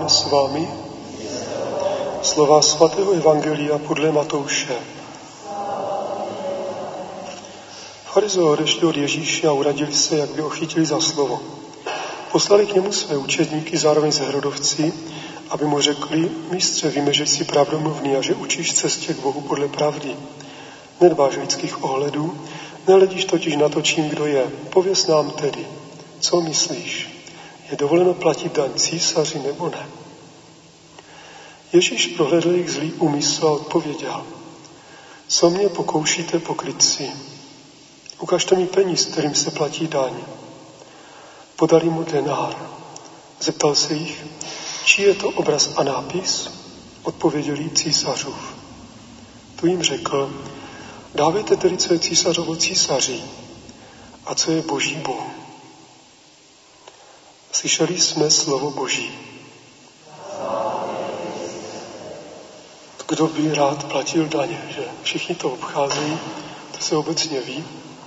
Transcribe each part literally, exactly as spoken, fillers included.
Pán s vámi. Slova svatého evangelia podle Matouše. Farizeové odešli od Ježíše a uradili se, jak by ho chytili za slovo. Poslali k němu své učedníky zároveň s Herodovci, aby mu řekli: Mistře, víme, že jsi pravdomluvný a že učíš cestě k Bohu podle pravdy. Nedbáš lidských ohledů, nehledíš totiž na to, čím kdo je. Pověz nám tedy, co myslíš? Je dovoleno platit daň císaři nebo ne? Ježíš prohlédl jejich zlý úmysl a odpověděl: Co mě pokoušíte, pokrytci? Ukažte mi peníz, kterým se platí daň. Podali mu denár. Zeptal se jich: Čí je to obraz a nápis? Odpověděli: Císařův. Tu jim řekl: Dávejte tedy, co je císařovo císaři a co je Boží Bohu. Slyšeli jsme slovo Boží. Kdo by rád platil daně, že? Všichni to obcházejí, to se obecně ví.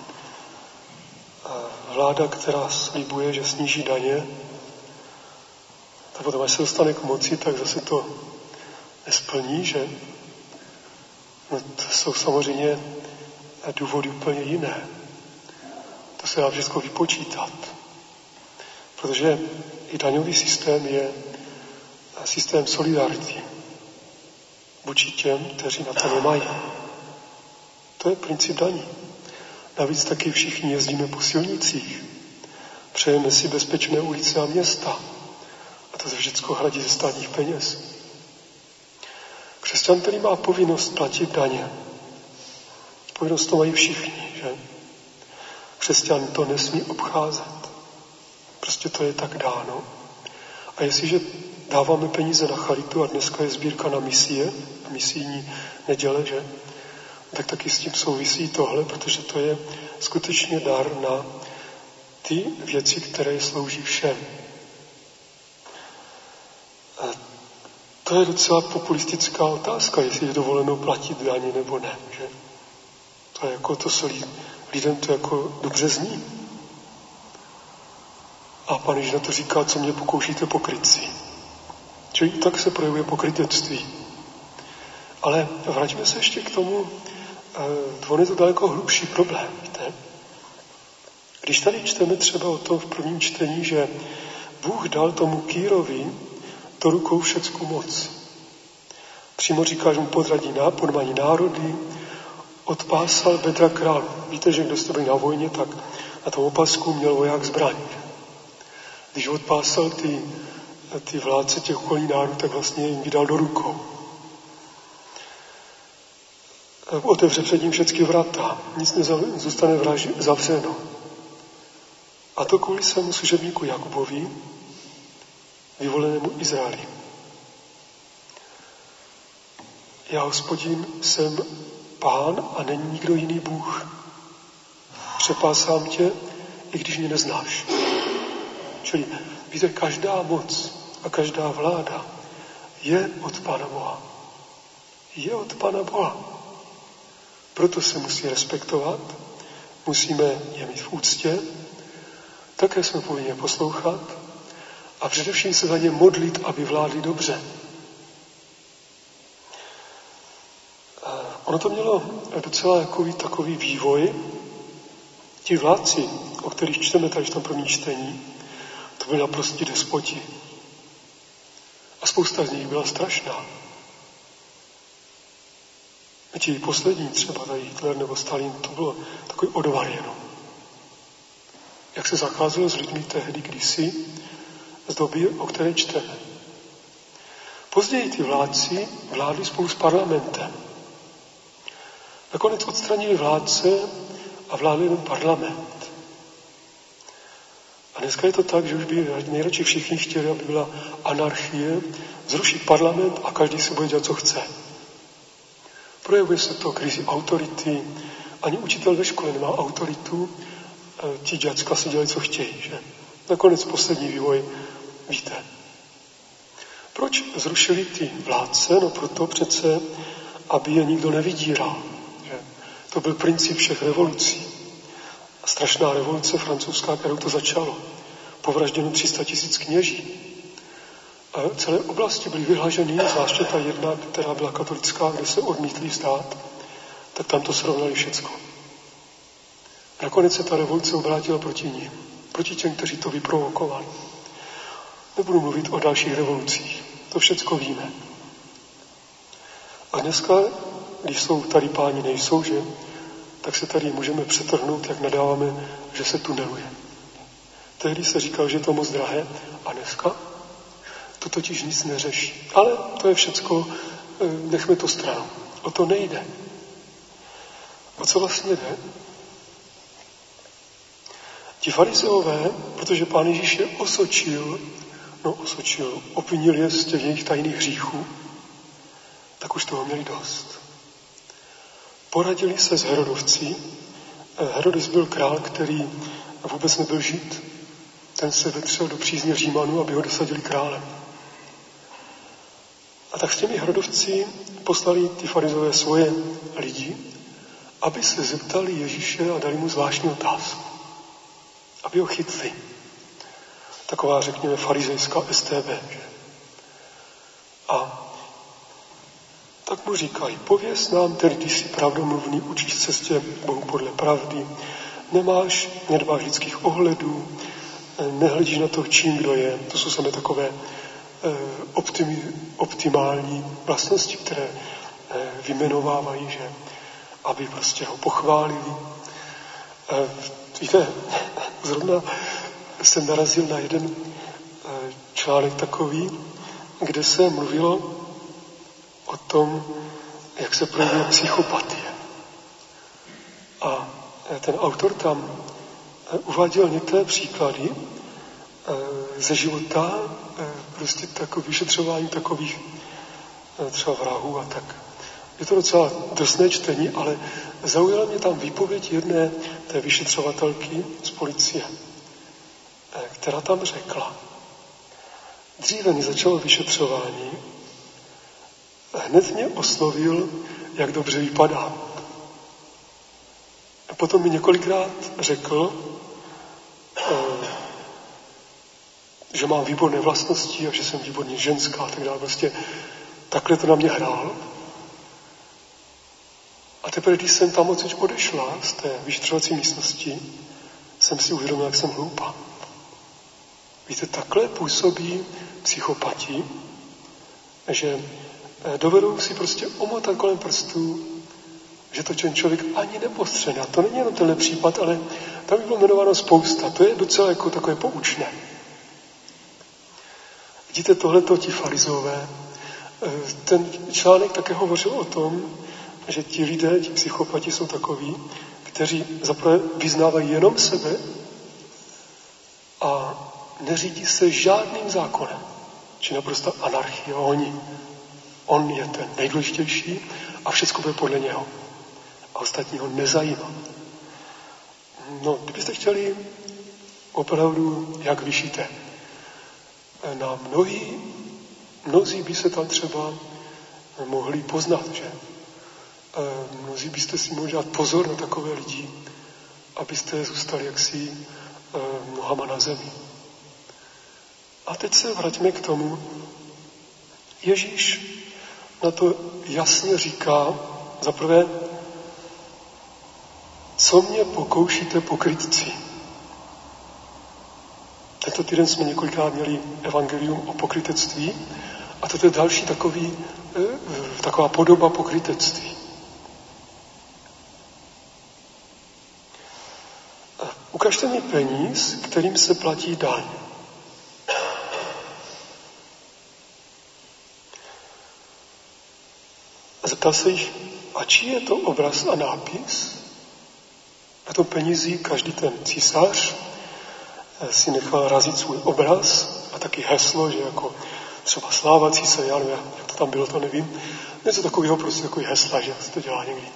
Vláda, která slibuje, že sníží daně, tak potom, až se dostane k moci, tak zase to nesplní, že? No, to jsou samozřejmě důvody úplně jiné. To se dá všechno vypočítat. Protože i daňový systém je systém solidarity vůči těm, kteří na to nemají. To je princip daní. Navíc taky všichni jezdíme po silnicích. Přejeme si bezpečné ulice a města. A to se všechno hradí ze státních peněz. Křesťan, který má povinnost platit daně. Povinnost to mají všichni, že? Křesťan to nesmí obcházet. Prostě to je tak dáno. A jestliže dáváme peníze na charitu a dneska je sbírka na misie, misijní neděle, že? Tak taky s tím souvisí tohle, protože to je skutečně dar na ty věci, které slouží všem. A to je docela populistická otázka, jestli je dovoleno platit daně nebo ne. Že? To je jako to se lidem to jako dobře zní. A Pán Ježíš na to říká: Co mě pokoušíte, pokrytci. Čili i tak se projevuje pokrytectví. Ale vraťme se ještě k tomu, on je to daleko hlubší problém. Víte? Když tady čteme třeba o tom v prvním čtení, že Bůh dal tomu Kýrovi do rukou všecku moc. Přímo říká, že mu podradí podmaní národy, odpásal bedra králu. Víte, že kdo jste byli na vojně, tak na tom opasku měl voják zbraň. Když odpásal ty, ty vládce těch okolních národů, tak vlastně jim vydal do rukou. Otevře před ním všechny vrata, nic nezůstane zavřeno. A to kvůli svému služebníku Jakubovi, vyvolenému Izraeli. Já, Hospodin, jsem Pán a není nikdo jiný Bůh. Přepásám tě, i když mě neznáš. Čili, víte, každá moc a každá vláda je od Pána Boha. Je od Pána Boha. Proto se musí respektovat, musíme je mít v úctě, také jsme povinni poslouchat a především se za ně modlit, aby vládli dobře. Ono to mělo docela takový, takový vývoj. Ti vládci, o kterých čteme tady v tom prvním čtení, to byli naprostí despoti. A spousta z nich byla strašná. A ti poslední, třeba tady Hitler nebo Stalin, to bylo takový odvar jenom. Jak se zacházelo s lidmi tehdy kdysi, z doby, o které čteme. Později ty vládci vládli spolu s parlamentem. Nakonec odstranili vládce a vládli jenom parlament. A dneska je to tak, že už by nejradši všichni chtěli, aby byla anarchie, zrušit parlament a každý si bude dělat, co chce. Projevuje se to krizi autority. Ani učitel ve škole nemá autoritu, ti děcka si dělají, co chtějí. Že? Nakonec poslední vývoj, víte. Proč zrušili ty vládce? No proto přece, aby je nikdo nevydíral. Že? To byl princip všech revolucí. A strašná revoluce francouzská, kterou to začalo. Povražděno tři sta tisíc kněží. A celé oblasti byly vyhlaženy, zvláště ta jedna, která byla katolická, kde se odmítli vzdát, tak tam to srovnali všecko. Nakonec se ta revoluce obrátila proti ní, proti těm, kteří to vyprovokovali. Nebudu mluvit o dalších revolucích, to všecko víme. A dneska, když jsou tady páni nejsou, že, tak se tady můžeme přetrhnout, jak nadáváme, že se tuneluje. Tehdy se říkal, že je to moc drahé, a dneska to totiž nic neřeší. Ale to je všecko, nechme to stranou. O to nejde. O co vlastně jde? Ti farizeové, protože Pán Ježíš je osočil, no osočil, obvinil je z těch jejich tajných hříchů, tak už toho měli dost. Poradili se s Herodovci. Herodes byl král, který vůbec nebyl Žid. Ten se vetřel do přízně Římanů, aby ho dosadili králem. A tak s těmi Herodovci poslali ty farizové svoje lidi, aby se zeptali Ježíše a dali mu zvláštní otázku. Aby ho chytli. Taková, řekněme, farizejská S T B. Že? A tak mu říkají, pověz nám, tedy ty jsi pravdomluvný, učíš cestě Bohu podle pravdy, nemáš, nedbáš lidských ohledů, nehledíš na to, čím kdo je. To jsou samé takové optimi, optimální vlastnosti, které vymenovávají, že aby prostě ho pochválili. Víte, zrovna jsem narazil na jeden článek takový, kde se mluvilo o tom, jak se projevuje psychopatie. A ten autor tam uváděl některé příklady ze života, prostě takové vyšetřování takových třeba vrahů a tak. Je to docela drsné čtení, ale zaujala mě tam výpověď jedné té vyšetřovatelky z policie, která tam řekla, dříve než začalo vyšetřování, hned mě oslovil, jak dobře vypadá. A potom mi několikrát řekl, že mám výborné vlastnosti a že jsem výborně ženská a tak dále. Prostě takhle to na mě hrál. A teprve, když jsem tam odsud odešla z té vyšetřovací místnosti, jsem si uvědomil, jak jsem hloupá. Víte, takhle působí psychopati, že dovedou si prostě omotat kolem prstů, že to ten člověk ani nepostřená. To není jenom tenhle případ, ale tam by bylo jmenováno spousta. To je docela jako takové poučné. Vidíte, tohleto ti farizové. Ten článek také hovořil o tom, že ti lidé, ti psychopati jsou takoví, kteří zaprvé vyznávají jenom sebe a neřídí se žádným zákonem. Či naprosto anarchie. Oni. On je ten nejdůležitější a všechno bude podle něho. A ostatní ho nezajímá. No, kdybyste chtěli opravdu, jak vyšíte, na mnohý, mnozí by se tam třeba mohli poznat, že mnozí byste si mohli dát pozor na takové lidi, abyste zůstali jaksi nohama na zemi. A teď se vraťme k tomu. Ježíš na to jasně říká, za prvé, co mě pokoušíte pokrytci. Tento týden jsme několikrát měli evangelium o pokrytectví a toto je další takový, taková podoba pokrytectví. Ukažte mi peníz, kterým se platí daň. Zeptal se jich, a čí je to obraz a nápis? Na tom penízi každý ten císař si nechal razit svůj obraz a taky heslo, že jako třeba sláva císaře, já nevím, jak to tam bylo, to nevím. Něco takového, prostě takový hesla, že se to dělá někdy.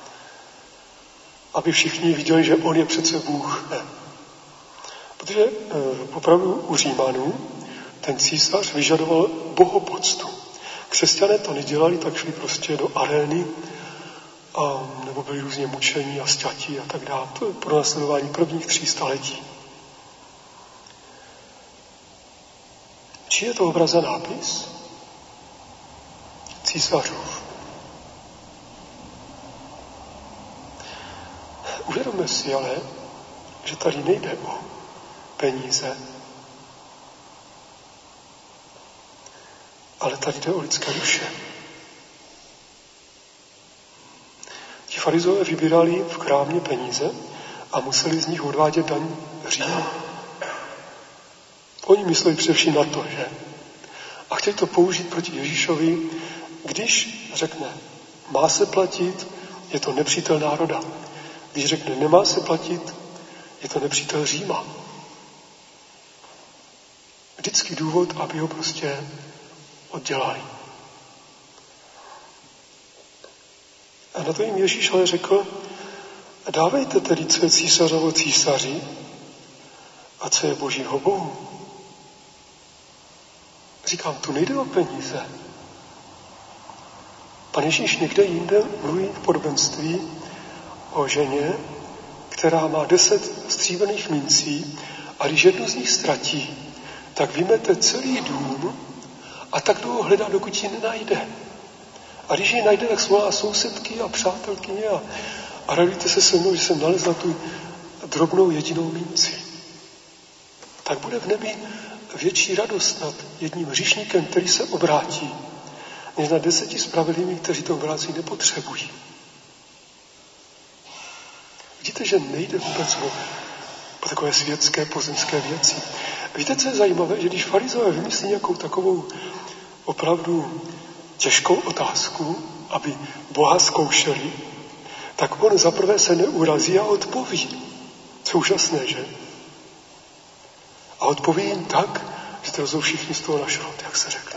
Aby všichni viděli, že on je přece Bůh. Ne. Protože e, opravdu u Římanů ten císař vyžadoval bohopoctu. Křesťané to nedělali, tak šli prostě do arény, a, nebo byli různě mučení a sťatí a tak dále. To je pro následování prvních tří staletí. Čí je to obraz a nápis? Císařův. Uvědomme si ale, že tady nejde o peníze, ale tady jde o lidské duše. Ti farizové vybírali v krámě peníze a museli z nich odvádět daň Římu. Oni mysleli především na to, že? A chtěli to použít proti Ježíšovi, když řekne, má se platit, je to nepřítel národa. Když řekne, nemá se platit, je to nepřítel Říma. Vždycky důvod, aby ho prostě oddělali. A na to jim Ježíš ale řekl, dávejte tedy, co je císařovo císaři a co je Božího Bohu. Říkám, tu nejde o peníze. Pan Ježíš někde jinde mluví v podobenství o ženě, která má deset stříbrných mincí a když jednu z nich ztratí, tak vymete celý dům a tak dlouho hledá, dokud ji nenajde. A když ji najde, tak svolá sousedky a přátelkyně a, a radujte se se mnou, že jsem nalezla tu drobnou jedinou minci. Tak bude v nebi větší radost nad jedním hříšníkem, který se obrátí, než na deseti spravedlivými, kteří to obrácí nepotřebují. Vidíte, že nejde vůbec o, o takové světské, pozemské věci. Víte, co je zajímavé? Že když farizové vymyslí nějakou takovou opravdu těžkou otázku, aby Boha zkoušeli, tak on zaprvé se neurazí a odpoví. Co úžasné, že? A odpoví jim tak, že to jsou všichni z toho na šrot, jak se řekne.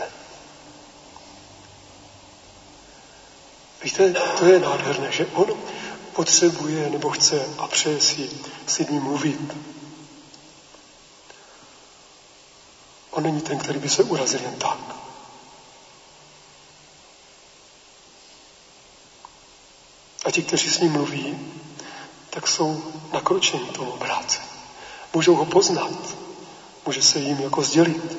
Víte, to je nádherné, že on potřebuje nebo chce a přeje si s lidmi mluvit. On není ten, který by se urazil jen tak. A ti, kteří s ním mluví, tak jsou nakročeni tomu obráce. Můžou ho poznat. Může se jim jako sdělit.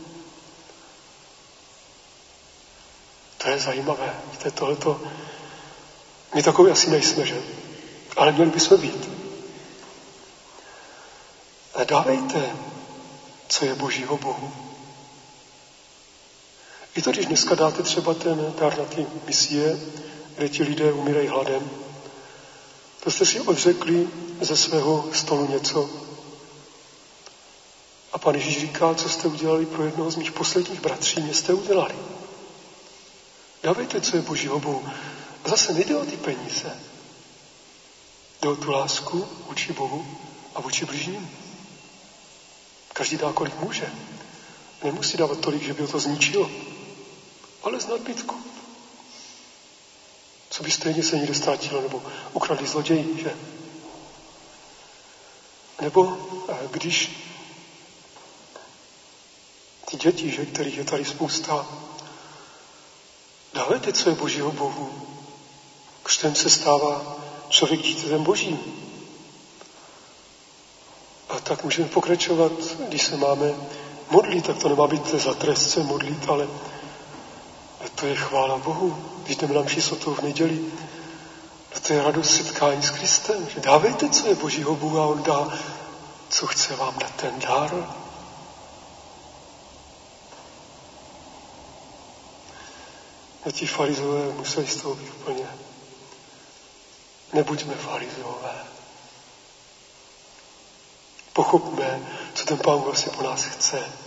To je zajímavé. Víte, tohleto... My takový asi nejsme, že? Ale měli bychom být. A dávejte, co je Božího Bohu. I to, když dneska dáte třeba ten dar na ty misie, kde ti lidé umírají hladem, to jste si odřekli ze svého stolu něco. A Pan Ježíš říká, co jste udělali pro jednoho z mých posledních bratří, mě jste udělali. Dávejte, co je Božího Bohu. A zase nejde o ty peníze. Jde o tu lásku vůči Bohu a vůči bližním. Každý dá, kolik může. Nemusí dávat tolik, že by ho to zničilo. Ale z nadbytku. Co by stejně se někde ztratilo, nebo ukradli zloději, že? Nebo když ty děti, že, kterých je tady spousta, dávejte, co je Božího Bohu. Křtem se stává člověk dítětem Božím. A tak můžeme pokračovat, když se máme modlit, tak to nemá být za trest se modlit, ale to je chvála Bohu. Když jdeme na mši svatou v neděli, to je radost setkání s Kristem. Že dávejte, co je Božího Bohu a on dá, co chce vám dát ten dar. A ti farizové museli z toho být úplně. Nebuďme farizové. Pochopme, co ten Pán vlastně po nás chce.